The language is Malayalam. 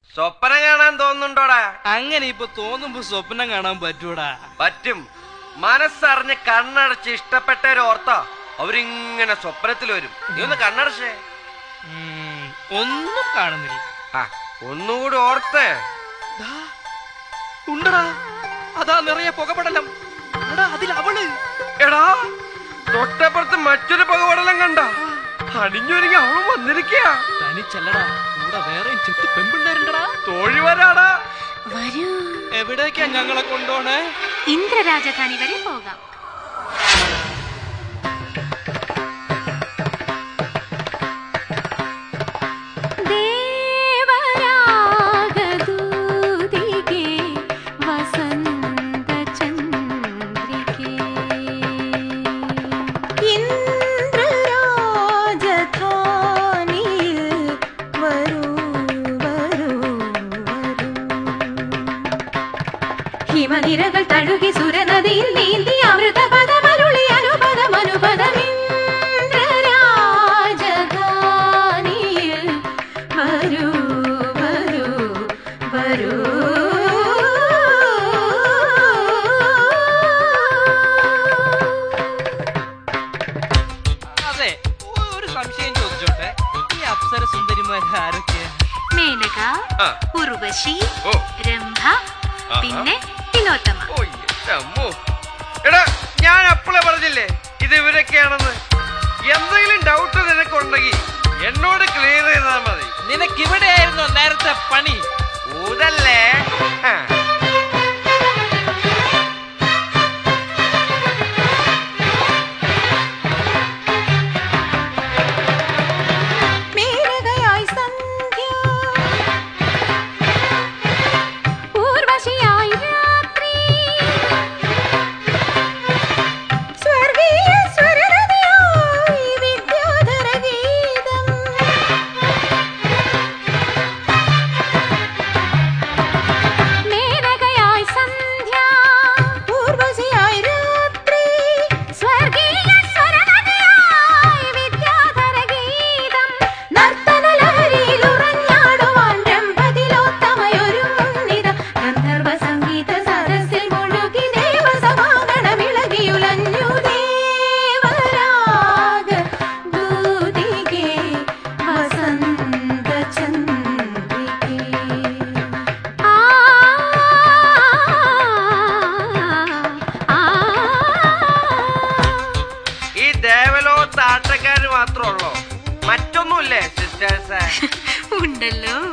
സ്വപ്നം കാണാൻ തോന്നുന്നുണ്ടോടാ? അങ്ങനെ ഇപ്പൊ തോന്നുമ്പോ സ്വപ്നം കാണാൻ പറ്റൂടാ? പറ്റും. മനസ്സറിഞ്ഞ് കണ്ണടച്ച് ഇഷ്ടപ്പെട്ടവരെ ഓർത്താ അവരിങ്ങനെ സ്വപ്നത്തിൽ വരും. നീ ഒന്ന് കണ്ണടച്ചേ. ഒന്നും കാണുന്നില്ല. ഒന്നുകൂടി ഓർത്തേ. ഉണ്ടടാ, അതാ നിറയെ പുകപടലം. അതിൽ അവള്. എടാ, തൊട്ടപ്പുറത്ത് മറ്റൊരു പുകപടലം കണ്ട. അണിഞ്ഞൊരുങ്ങി അവളും വന്നിരിക്കുക. തനിച്ചല്ലടാ, കൂടെ വേറെ ചെത്ത് പെമ്പിള്ളേരുണ്ടടാ. തോഴി വരാടാ. വരൂ. എവിടേക്കാ ഞങ്ങളെ കൊണ്ടോണേ? ഇന്ദ്രരാജധാനി വരെ പോകാം. ഹിമനിരകൾ തഴുകി സുരനദിയിൽ നീന്തി അമൃതപദമരുളി അനുപദമനുപദമിന്ദ്രരാജധാനിയിൽ വരൂ വരൂ വരൂ. അതെ, ഒരു സംശയം ചോദിച്ചോട്ടെ, ഈ അപ്സര സുന്ദരിമാർ ആരൊക്കെയാ? മേനക, ഉർവശി, രംഭ, പിന്നെ എടാ, ഞാൻ അപ്പോഴേ പറഞ്ഞില്ലേ ഇത് ഇവരൊക്കെയാണെന്ന്. എന്തെങ്കിലും ഡൗട്ട് നിനക്കുണ്ടെങ്കിൽ എന്നോട് ക്ലിയർ ചെയ്താൽ മതി. നിനക്ക് ഇവിടെയായിരുന്നു നേരത്തെ പണി. ഊതല്ലേ? ആട്ടക്കാര് മാത്രമേ ഉള്ളൂ, മറ്റൊന്നുമില്ലേ സിസ്റ്റേഴ്സ്? ഉണ്ടല്ലോ.